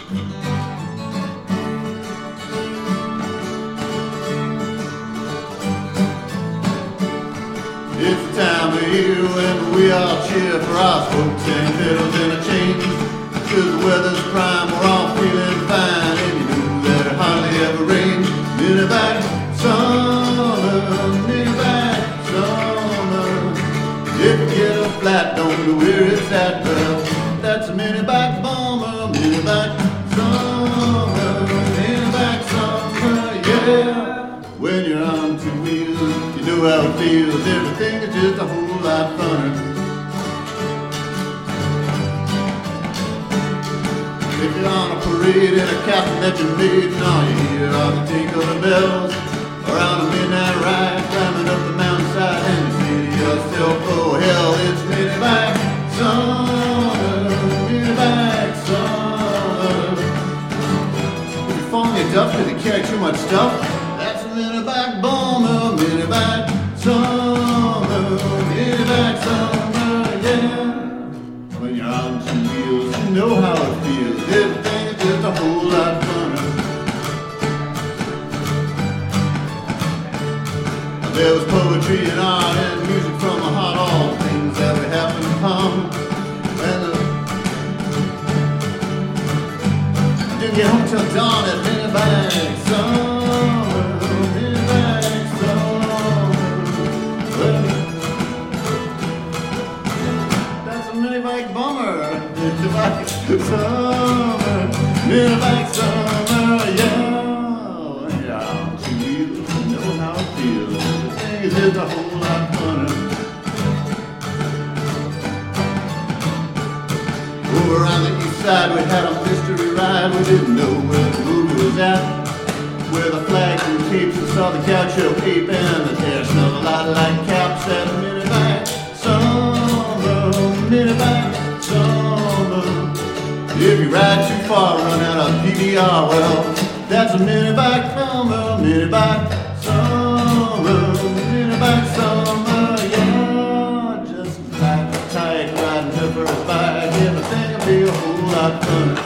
It's the time of year when we all cheer for our folks and fiddles in a change. 'Cause the weather's prime, we're all feeling fine, and you know that it hardly ever rains. Mini-back summer, mini-back summer. If you get a flat, don't know where it's at, well, that's a mini-back bomber, mini-back summer, mini-back summer, yeah. When you're on two wheels, you know how it feels. Everything is just a whole lot funner. If you're on a parade in a captain that you made, and all you hear are the tinkle of bells, or on a midnight ride climbing up the mountainside, and you say to yourself, oh hell, it's mini-back summer, mini-back summer. If you're falling your duff because you carry too much stuff, that's a mini-back bomber, mini-back summer, mini-back summer, yeah. When you're on two wheels, you know how it feels. Everything is just a whole lot funner. There was poetry and art and music from the heart, all the things that we happen upon. And didn't get home till dawn at mini-back summer, mini-back summer. Well, that's a mini-back bummer, mini-back summer, mini-back summer, yeah. When you're on two wheels, you know how it feels. Everything is just a whole lot funner. Over on the east side, we had a mystery ride. We didn't know where the movie was at, where the flags and capes and saw the gaucho ape and the hair smelled a lot like caps at a mini-back summer, mini-back summer. If you ride too far, run out of PBR, well, that's a mini-back summer, mini-back summer, mini-back summer, yeah. Just like a tight riding her for a bike, everything will be a whole lot funner.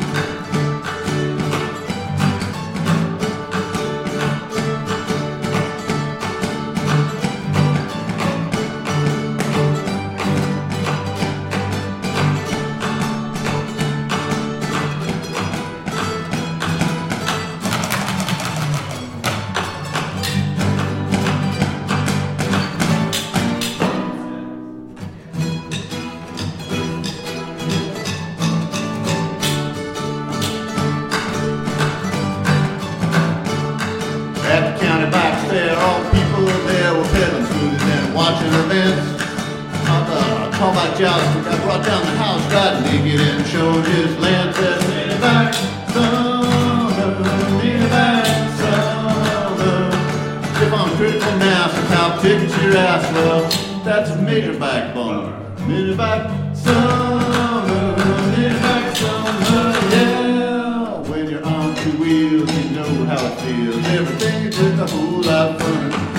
At the county bike fair, all the people there were peddling food and watching events. Called by jousting, got brought down the house, riding naked and showing his lance. Said, mini-back summer, mini-back summer. If I'm critical mass, and how tickets your ass, well, that's a major back bummer. Mini-back summer, mini-back summer, yeah. When you're on two wheels, you know how it feels. Everything is just a whole lot funner.